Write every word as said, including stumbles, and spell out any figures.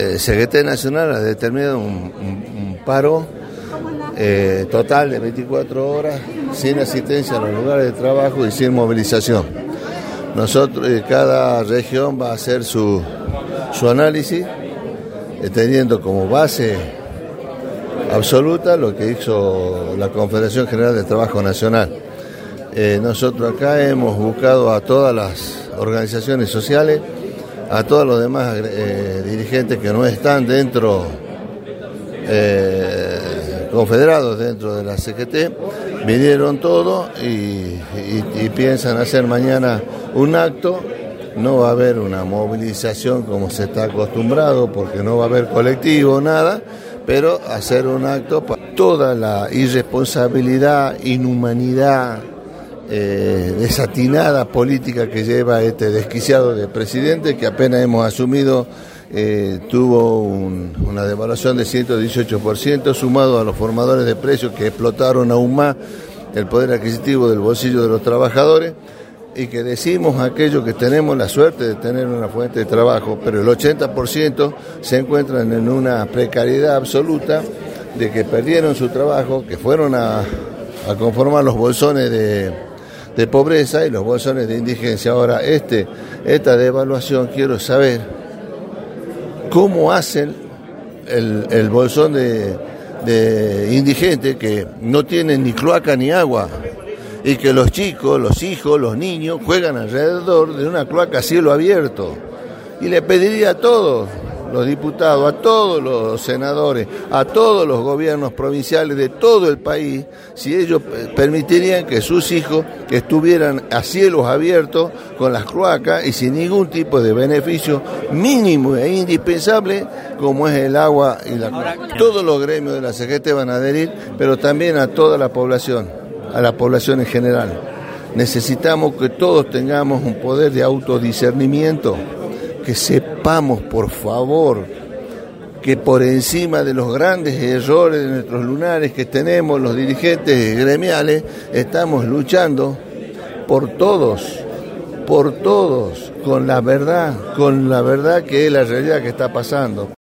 eh, C G T Nacional ha determinado un, un, un paro eh, total de veinticuatro horas, sin asistencia a los lugares de trabajo y sin movilización. Nosotros, eh, cada región va a hacer su, su análisis, eh, teniendo como base absoluta lo que hizo la Confederación General del Trabajo Nacional. Eh, nosotros acá hemos buscado a todas las organizaciones sociales, a todos los demás eh, dirigentes que no están dentro, eh, confederados dentro de la C G T, vinieron todos y, y, y piensan hacer mañana un acto. No va a haber una movilización como se está acostumbrado, porque no va a haber colectivo, nada, pero hacer un acto para toda la irresponsabilidad, inhumanidad, eh, desatinada política que lleva este desquiciado de presidente, que apenas hemos asumido, eh, tuvo un, una devaluación de ciento dieciocho por ciento, sumado a los formadores de precios que explotaron aún más el poder adquisitivo del bolsillo de los trabajadores, y que decimos aquellos que tenemos la suerte de tener una fuente de trabajo, pero el ochenta por ciento se encuentran en una precariedad absoluta, de que perdieron su trabajo, que fueron a, a conformar los bolsones de, de pobreza y los bolsones de indigencia. Ahora, este, esta devaluación, quiero saber cómo hacen el, el bolsón de, de indigente, que no tienen ni cloaca ni agua, y que los chicos, los hijos, los niños juegan alrededor de una cloaca a cielo abierto. Y le pediría a todos los diputados, a todos los senadores, a todos los gobiernos provinciales de todo el país, si ellos permitirían que sus hijos que estuvieran a cielos abiertos con las cloacas y sin ningún tipo de beneficio mínimo e indispensable como es el agua y la cloaca. Todos los gremios de la C G T van a adherir, pero también a toda la población, a la población en general. Necesitamos que todos tengamos un poder de autodiscernimiento, que sepamos, por favor, que por encima de los grandes errores de nuestros lunares que tenemos los dirigentes gremiales, estamos luchando por todos, por todos, con la verdad, con la verdad que es la realidad que está pasando.